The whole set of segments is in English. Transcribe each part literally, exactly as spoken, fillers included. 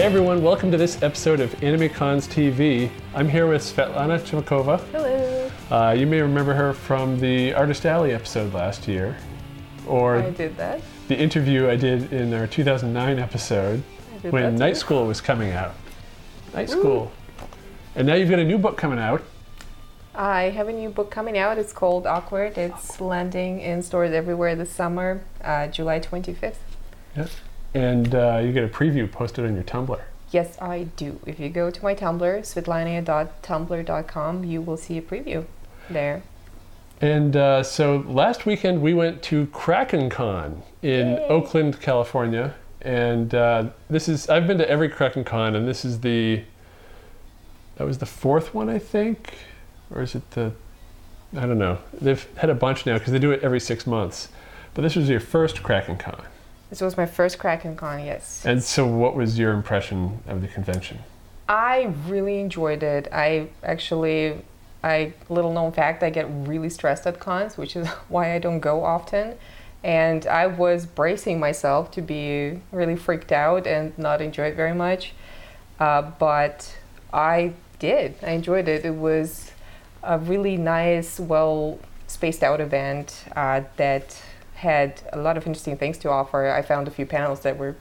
Hey everyone, welcome to this episode of AnimeCons T V. I'm here with Svetlana Chmakova. Hello. Uh, you may remember her from the Artist Alley episode last year, or I did that. the interview I did in our two thousand nine episode when Night School was coming out. Night Ooh. School. And now you've got a new book coming out. I have a new book coming out. It's called Awkward. It's landing in stores everywhere this summer, uh, July twenty-fifth. Yep. And uh, you get a preview posted on your Tumblr. Yes, I do. If you go to my Tumblr, svetlana dot tumblr dot com, you will see a preview there. And uh, so last weekend we went to KrakenCon in Yay. Oakland, California. And uh, this is, I've been to every KrakenCon, and this is the, that was the fourth one, I think? Or is it the, I don't know. They've had a bunch now because they do it every six months. But this was your first KrakenCon. This was my first KrakenCon, yes. And so what was your impression of the convention? I really enjoyed it. I actually, I little known fact, I get really stressed at cons, which is why I don't go often. And I was bracing myself to be really freaked out and not enjoy it very much. Uh, but I did. I enjoyed it. It was a really nice, well spaced out event uh, that had a lot of interesting things to offer. I found a few panels that were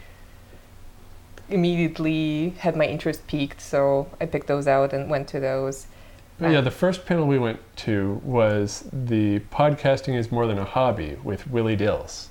immediately had my interest piqued, so I picked those out and went to those. Yeah, the first panel we went to was the Podcasting is More Than a Hobby with Willie Dills.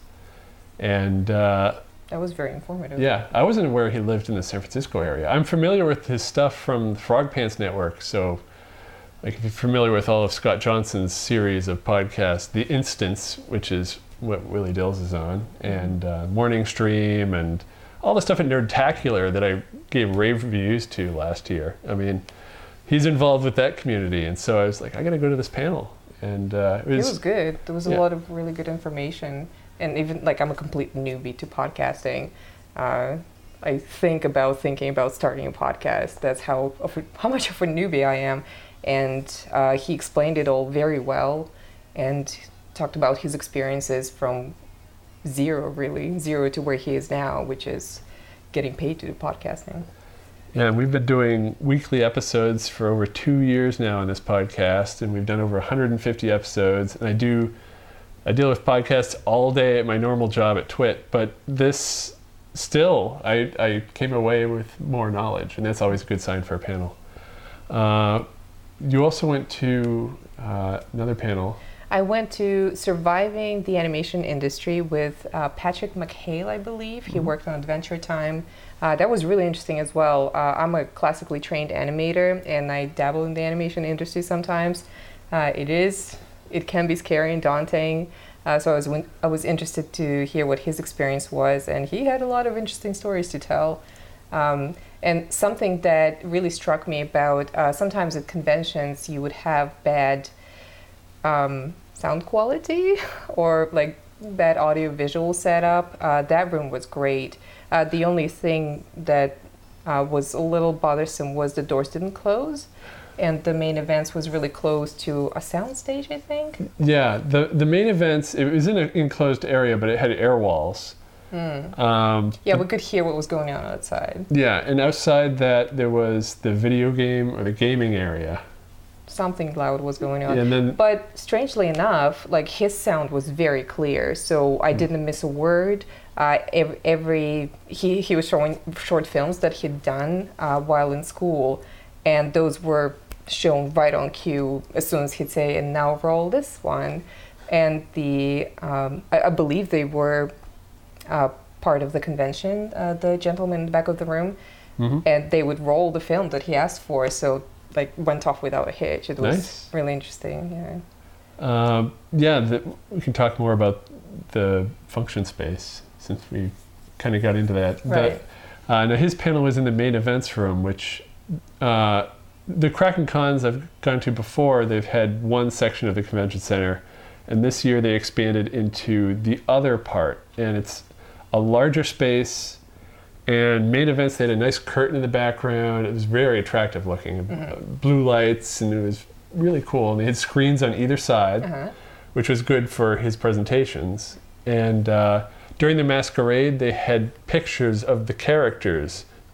And uh, that was very informative. Yeah, I wasn't aware he lived in the San Francisco area. I'm familiar with his stuff from the Frog Pants Network, so like if you're familiar with all of Scott Johnson's series of podcasts, The Instance, which is what Willie Dills is on, and uh, Morning Stream, and all the stuff at Nerdtacular that I gave rave reviews to last year. I mean, he's involved with that community, and so I was like, I gotta go to this panel. And uh, it was, it was good. There was a yeah. lot of really good information, and even like I'm a complete newbie to podcasting. Uh, I think about thinking about starting a podcast. That's how of a, how much of a newbie I am, and uh, he explained it all very well, and talked about his experiences from zero, really zero to where he is now, which is getting paid to do podcasting. Yeah, and we've been doing weekly episodes for over two years now on this podcast, and we've done over one hundred fifty episodes. And I do, I deal with podcasts all day at my normal job at Twit, but this still, I, I came away with more knowledge, and that's always a good sign for a panel. Uh, you also went to uh, another panel. I went to Surviving the Animation Industry with uh, Patrick McHale, I believe. He mm-hmm. worked on Adventure Time. Uh, that was really interesting as well. Uh, I'm a classically trained animator, and I dabble in the animation industry sometimes. Uh, it is, it can be scary and daunting. Uh, so I was, I was interested to hear what his experience was, and he had a lot of interesting stories to tell. Um, and something that really struck me about, uh, sometimes at conventions you would have bad Um, sound quality or like bad audio visual setup. Uh, that room was great. Uh, the only thing that uh, was a little bothersome was the doors didn't close, and the main events was really close to a sound stage, I think. Yeah, the the main events, it was in an enclosed area, but it had air walls. Mm. Um, yeah, we could hear what was going on outside. Yeah, and outside that there was the video game or the gaming area. Something loud was going on. Yeah, and then, but strangely enough, like his sound was very clear, so I mm. didn't miss a word. Uh, every, every he, he was showing short films that he'd done uh, while in school, and those were shown right on cue as soon as he'd say, and now roll this one. And the um, I, I believe they were uh, part of the convention, uh, the gentleman in the back of the room, mm-hmm. and they would roll the film that he asked for, so like went off without a hitch. It was nice. Really interesting. Yeah. Um, yeah, the, we can talk more about the function space since we kind of got into that. Right. But, uh, now his panel was in the main events room, which uh, the KrakenCons I've gone to before, they've had one section of the convention center, and this year they expanded into the other part, and it's a larger space. And main events, they had a nice curtain in the background. It was very attractive looking. Mm-hmm. Blue lights, and it was really cool. And they had screens on either side, uh-huh. which was good for his presentations. And uh, during the masquerade, they had pictures of the characters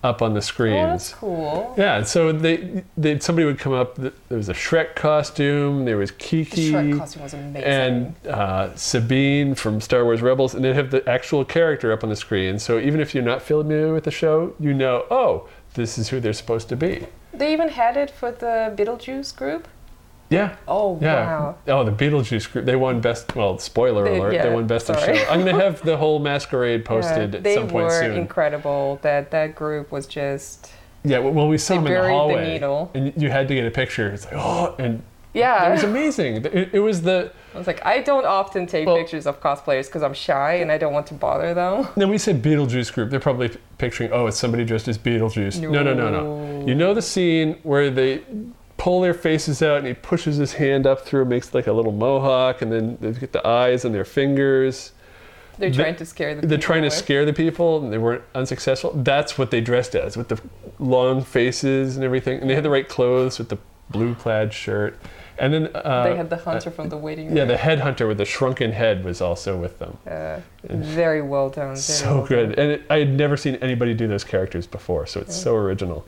up on the Oh, screens. that's cool. Yeah, so they, they somebody would come up. There was a Shrek costume. There was The Kiki Shrek costume was amazing. and uh, Sabine from Star Wars Rebels, and they'd have the actual character up on the screen. So even if you're not familiar with the show, you know, oh, this is who they're supposed to be. They even had it for the Beetlejuice group. Yeah. Oh, Yeah. wow. Oh, the Beetlejuice group. They won best. Well, spoiler They- alert. yeah, they won best sorry. of show. I'm gonna have the whole masquerade posted Yeah, at they some point were soon. incredible. That that group was just Yeah. Well, we saw They them in the buried the hallway, needle. and you had to get a picture. It's like, oh, and yeah. it was amazing. It, it was the. I was like, I don't often take Well- pictures of cosplayers because I'm shy and I don't want to bother them. Then we said Beetlejuice group. They're probably p- picturing, oh, it's somebody dressed as Beetlejuice. No, no, no, no. You know the scene where they pull their faces out and he pushes his hand up through, makes like a little mohawk, and then they get the eyes and their fingers. They're They- trying to scare the They're people trying to away. scare the people, and they weren't unsuccessful. That's what they dressed as, with the long faces and everything. And they had the right clothes with the blue plaid shirt. And then uh, They had the hunter from the waiting room. yeah, the headhunter with the shrunken head was also with them. Uh, very well done. Very So well good, done. and it, I had never seen anybody do those characters before, so it's so original.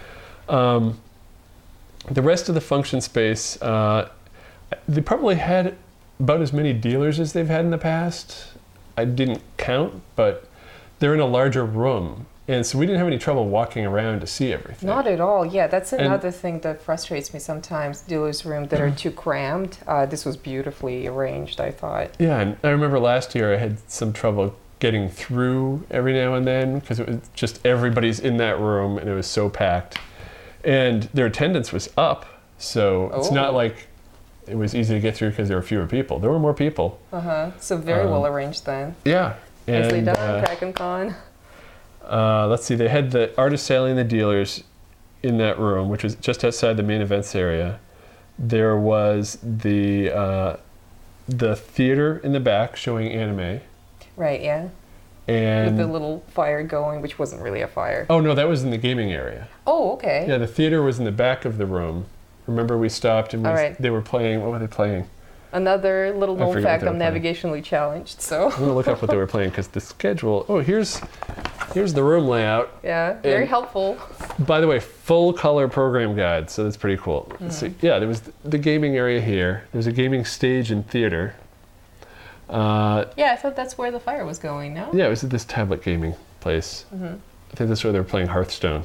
Um, the rest of the function space, uh, they probably had about as many dealers as they've had in the past. I didn't count, but they're in a larger room, and so we didn't have any trouble walking around to see everything. Not at all. Yeah, that's And- another thing that frustrates me sometimes. Dealers' room that are too crammed. Uh, this was beautifully arranged, I thought. Yeah, and I remember last year I had some trouble getting through every now and then because it was just everybody's in that room and it was so packed. And their attendance was up, so it's not Oh. like it was easy to get through because there were fewer people. There were more people. Uh huh. So very Um, well arranged then. Yeah. Nicely And done, uh, Kraken Con. uh, let's see, they had the artist selling the dealers in that room, which was just outside the main events area. There was the uh, the theater in the back showing anime. Right. Yeah. And With the little fire going, which wasn't really a fire. oh no, that was in the gaming area. Oh, okay. Yeah, the theater was in the back of the room. Remember, we stopped and we, All right. they were playing. What were they playing? Another little I known forget what fact: they I'm were playing. navigationally challenged. So I'm gonna look up what they were playing because the schedule. Oh, here's here's the room layout. yeah, very And- helpful. By the way, full color program guide, so that's pretty cool. Mm-hmm. So, yeah, there was the gaming area here. There's a gaming stage and theater. Uh, Yeah, I thought that's where the fire was going. No. yeah, it was at this tablet gaming place. Mm-hmm. I think that's where they were playing Hearthstone.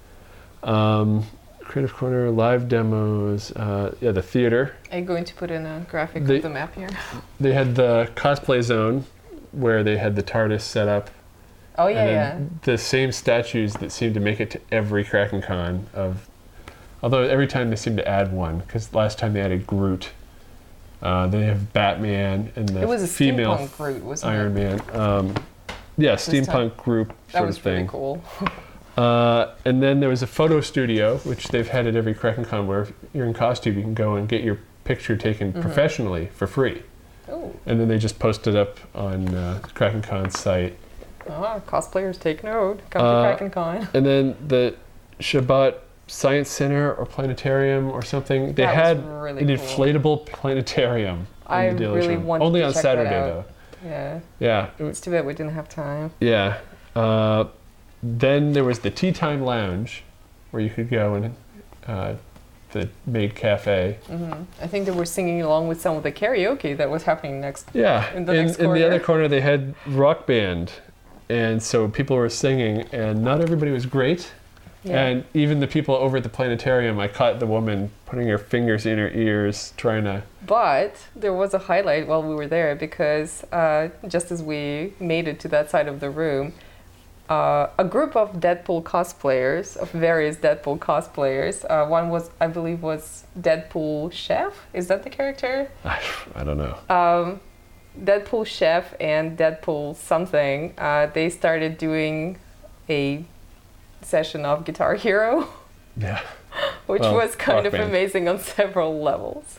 Um, Creative Corner, live demos. Uh, yeah, the theater. Are you going to put in a graphic They- of the map here? They had the cosplay zone where they had the TARDIS set up. Oh yeah, and yeah. then the same statues that seem to make it to every Kraken Con of, although every time they seem to add one, because last time they added Groot. Uh, they have Batman and the It was a female steampunk Groot, wasn't Iron it? Man. Um, yeah, This time. steampunk group That sort was of pretty thing. cool. Uh, and then there was a photo studio, which they've had at every Kraken Con, where if you're in costume, you can go and get your picture taken Mm-hmm. professionally for free. Oh, And then they just post it up on uh, Kraken Con's site. ah, cosplayers take note. Come Uh, to Kraken Con. And then the Shabbat Science Center or Planetarium or something, they That was had really an cool. inflatable planetarium. in I the dealer's really room. wanted Only to on check that Saturday out. though. Yeah, Yeah, it it's was, too bad we didn't have time. yeah. Uh, then there was the Tea Time Lounge, where you could go and uh, the maid cafe. hmm I think they were singing along with some of the karaoke that was happening next. Yeah, In the in, next in the other corner. corner they had rock band, and so people were singing, and not everybody was great. Yeah. And even the people over at the planetarium, I caught the woman putting her fingers in her ears, trying to. But there was a highlight while we were there because uh, just as we made it to that side of the room, uh, a group of Deadpool cosplayers, of various Deadpool cosplayers, uh, one was, I believe, was Deadpool Chef. Is that the character? I don't know. Um, Deadpool Chef and Deadpool something. Uh, they started doing a session of Guitar Hero, Yeah. which Well, was kind Rock of Band. amazing on several levels.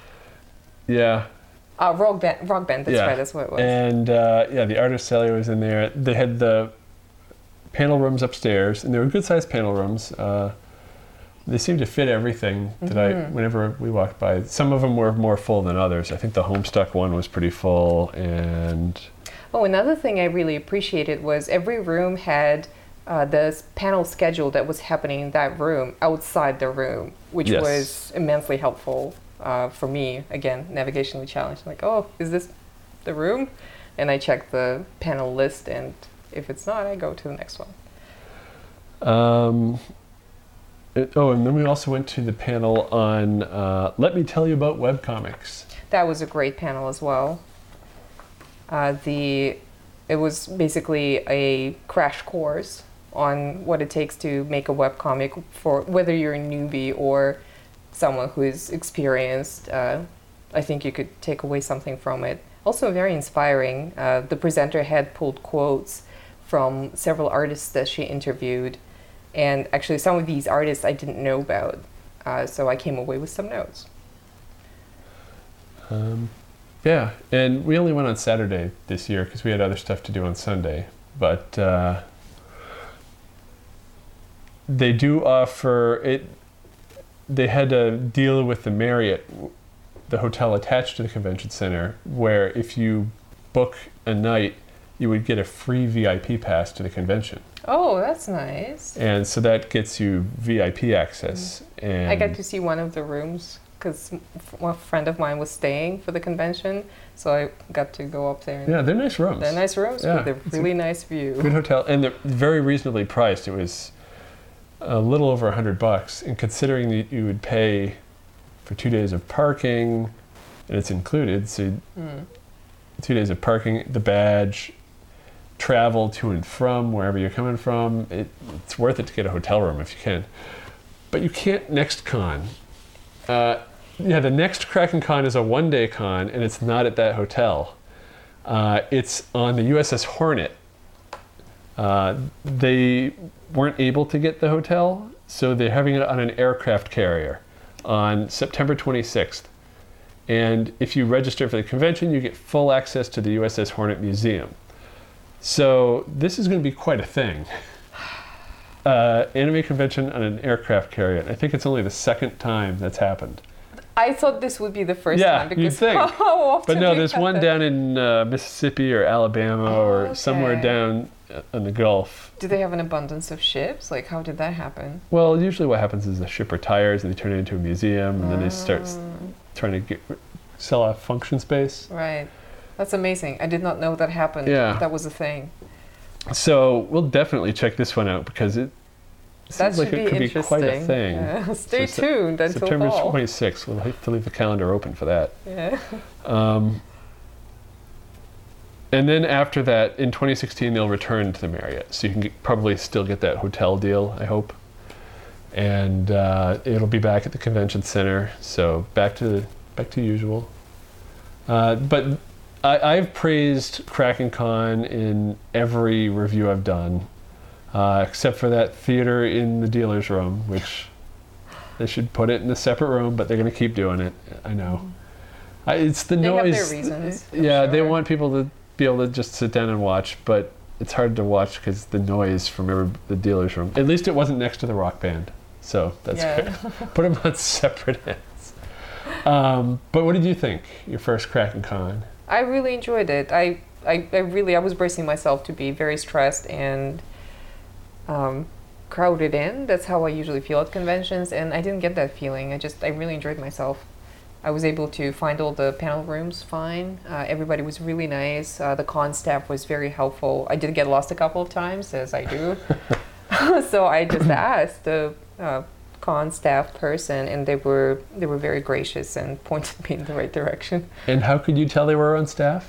Yeah. Uh, rock band, rock band. That's Yeah. right. That's what it was. And uh, yeah, the artist cellar was in there. They had the panel rooms upstairs, and they were good sized panel rooms. Uh, they seemed to fit everything that I, Mhm. whenever we walked by. Some of them were more full than others. I think the Homestuck one was pretty full, and Oh, another thing I really appreciated was every room had uh, the s- panel schedule that was happening in that room outside the room, which Yes. was immensely helpful uh, for me. Again, navigationally challenged. Like, oh, is this the room? And I check the panel list, and if it's not, I go to the next one. Um, it- oh, and then we also went to the panel on uh, Let Me Tell You About Webcomics. That was a great panel as well. Uh, the it was basically a crash course on what it takes to make a webcomic for whether you're a newbie or someone who is experienced. Uh, I think you could take away something from it. Also very inspiring. Uh, the presenter had pulled quotes from several artists that she interviewed, and actually some of these artists I didn't know about, uh, so I came away with some notes. Um, yeah, and we only went on Saturday this year because we had other stuff to do on Sunday. But uh, they do offer it. They had a deal with the Marriott, the hotel attached to the convention center, where if you book a night, you would get a free V I P pass to the convention. Oh, that's nice. And so that gets you V I P access. And I got to see one of the rooms because a friend of mine was staying for the convention, so I got to go up there. And yeah, they're nice rooms. they're nice rooms Yeah, with a it's a really nice view. Good hotel, and they're very reasonably priced. It was a little over a hundred bucks, and considering that you would pay for two days of parking, and it's included, so Mm. two days of parking, the badge, travel to and from wherever you're coming from, it, it's worth it to get a hotel room if you can. But you can't next con. Uh, yeah, the next Kraken Con is a one-day con, and it's not at that hotel. Uh, it's on the U S S Hornet. Uh, they weren't able to get the hotel, so they're having it on an aircraft carrier on September twenty-sixth. And if you register for the convention, you get full access to the U S S Hornet Museum. So this is going to be quite a thing. Uh, anime convention on an aircraft carrier. I think it's only the second time that's happened. I thought this would be the first Yeah, time you'd because think. how often But no, do you there's have one that? down in uh, Mississippi or Alabama or Oh, somewhere okay. down uh, in the Gulf. Do they have an abundance of ships? Like, how did that happen? Well, usually what happens is the ship retires and they turn it into a museum, and then they start s- Mm, trying to get, sell off function space. right. That's amazing. I did not know that happened. Yeah. That was a thing. So we'll definitely check this one out because it That seems like should it be could be interesting. quite a thing. Yeah. Stay So, tuned until September fall. twenty-sixth. We'll have to leave the calendar open for that. Yeah. Um, and then after that, in twenty sixteen, they'll return to the Marriott. So you can get, probably still get that hotel deal, I hope. And uh, it'll be back at the convention center. So back to back to usual. Uh, but I, I've praised Kraken Con in every review I've done, uh, except for that theater in the dealer's room, which they should put it in a separate room, but they're going to keep doing it. I know. I, it's the They have noise. their reasons, I'm Yeah, they sure. want people to be able to just sit down and watch, but it's hard to watch because the noise from every, the dealer's room. At least it wasn't next to the rock band, so that's Yeah. good. Put them on separate ends. Um, but what did you think? Your first Kraken Con? I really enjoyed it. I, I, I really, I was bracing myself to be very stressed and um, crowded in. That's how I usually feel at conventions, and I didn't get that feeling. I just, I really enjoyed myself. I was able to find all the panel rooms fine. Uh, everybody was really nice. Uh, the con staff was very helpful. I did get lost a couple of times, as I do. So I just asked the uh, con staff person, and they were they were very gracious and pointed me in the right direction. And how could you tell they were on staff?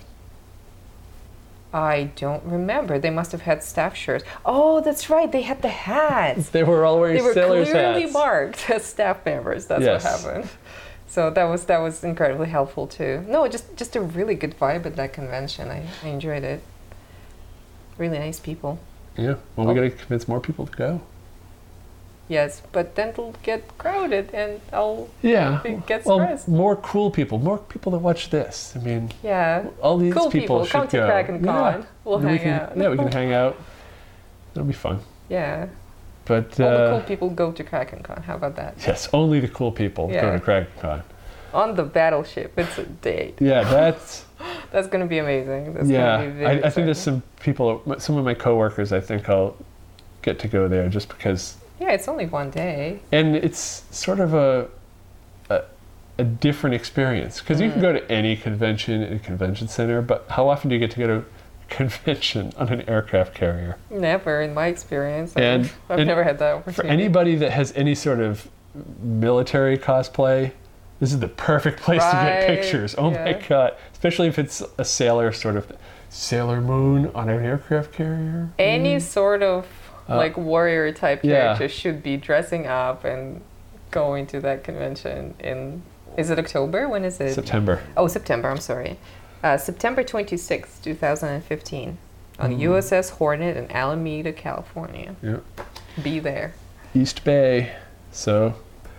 I don't remember. They must have had staff shirts. Oh, that's right. They had the hats. They were all wearing They were sailors' clearly hats. marked as staff members. That's Yes. what happened. So that was that was incredibly helpful too. No, just just a really good vibe at that convention. I, I enjoyed it. Really nice people. Yeah. Well, we Oh. got to convince more people to go. Yes, but then it'll get crowded and I'll Yeah. be- get Well, stressed. more cool people, more people that watch this. I mean, Yeah. all these Cool people, people, should come to go. Kraken Yeah. Con. We'll We hang can- out. Yeah, we can hang out. It'll be fun. Yeah. But All the uh, cool people go to Kraken Con. How about that? yes, only the cool people go Yeah. to Kraken Con. On the battleship. It's a date. Yeah, that's That's going to be amazing. That's yeah. Gonna be I, very I think there's exciting. some people, some of my coworkers. I think I'll get to go there just because. Yeah, it's only one day. And it's sort of a a, a different experience because mm. you can go to any convention in a convention center, but how often do you get to go to a convention on an aircraft carrier? Never, in my experience. And, I've, I've and never had that opportunity. For anybody that has any sort of military cosplay, this is the perfect place right. to get pictures. Oh yeah. my God. Especially if it's a sailor sort of Sailor Moon on an aircraft carrier. Any mm. sort of uh, like warrior type yeah. character should be dressing up and going to that convention in, is it October? When is it? September. Oh, September, I'm sorry. Uh, September twenty-sixth, twenty fifteen on mm. U S S Hornet in Alameda, California. Yep. Be there. East Bay. So...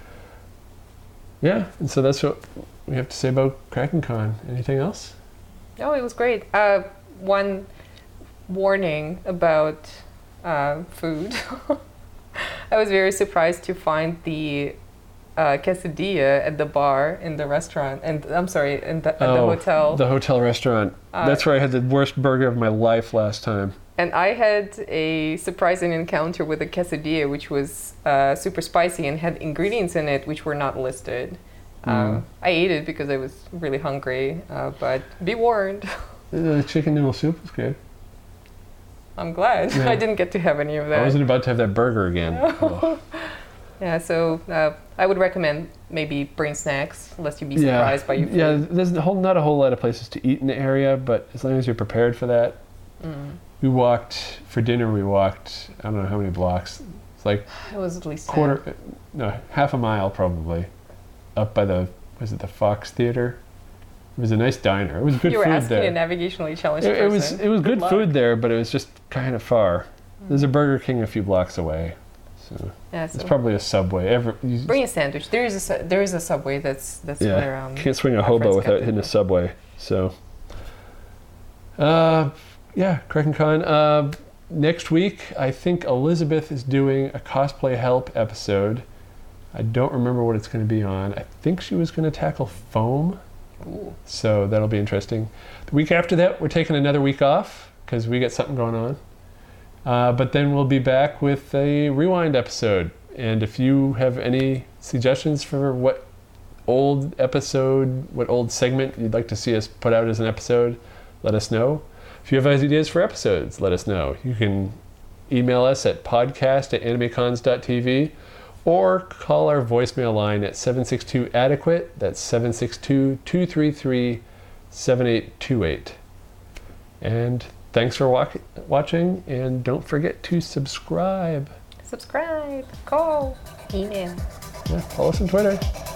yeah, and so that's what we have to say about KrakenCon. Anything else? No, it was great. Uh, one warning about uh, food. I was very surprised to find the uh, quesadilla at the bar in the restaurant, and I'm sorry, in the, at oh, the hotel. The hotel restaurant. Uh, that's where I had the worst burger of my life last time. And I had a surprising encounter with a quesadilla, which was uh, super spicy and had ingredients in it which were not listed. Mm. Um, I ate it because I was really hungry, uh, but be warned. The chicken noodle soup was good. I'm glad. Yeah. I didn't get to have any of that. I wasn't about to have that burger again. Oh. Yeah, so uh, I would recommend maybe bring snacks, lest you be surprised yeah. by your food. Yeah, there's a whole, not a whole lot of places to eat in the area, but as long as you're prepared for that. Mm. We walked, for dinner we walked, I don't know how many blocks. It's like it was at least quarter, ten. no, half a mile probably, up by the, was it the Fox Theater? It was a nice diner. It was good you were food asking there. a navigationally challenged it, person. It was, it was good, good food there, but it was just kind of far. Mm. There's a Burger King a few blocks away. So, yeah, so it's probably a Subway. Every, bring a sandwich. There is a there is a Subway that's that's yeah, right around. Can't swing a hobo without hitting a Subway. So, uh, yeah, KrakenCon. Uh, next week, I think Elizabeth is doing a cosplay help episode. I don't remember what it's going to be on. I think she was going to tackle foam. Ooh. So that'll be interesting. The week after that, we're taking another week off because we got something going on. Uh, but then we'll be back with a rewind episode. And if you have any suggestions for what old episode, what old segment you'd like to see us put out as an episode, let us know. If you have ideas for episodes, let us know. You can email us at podcast at animecons dot t v or call our voicemail line at seven six two adequate. That's seven six two, two three three, seven eight two eight. And thanks for wa- watching, and don't forget to subscribe. Subscribe, call, email. Yeah, follow us on Twitter.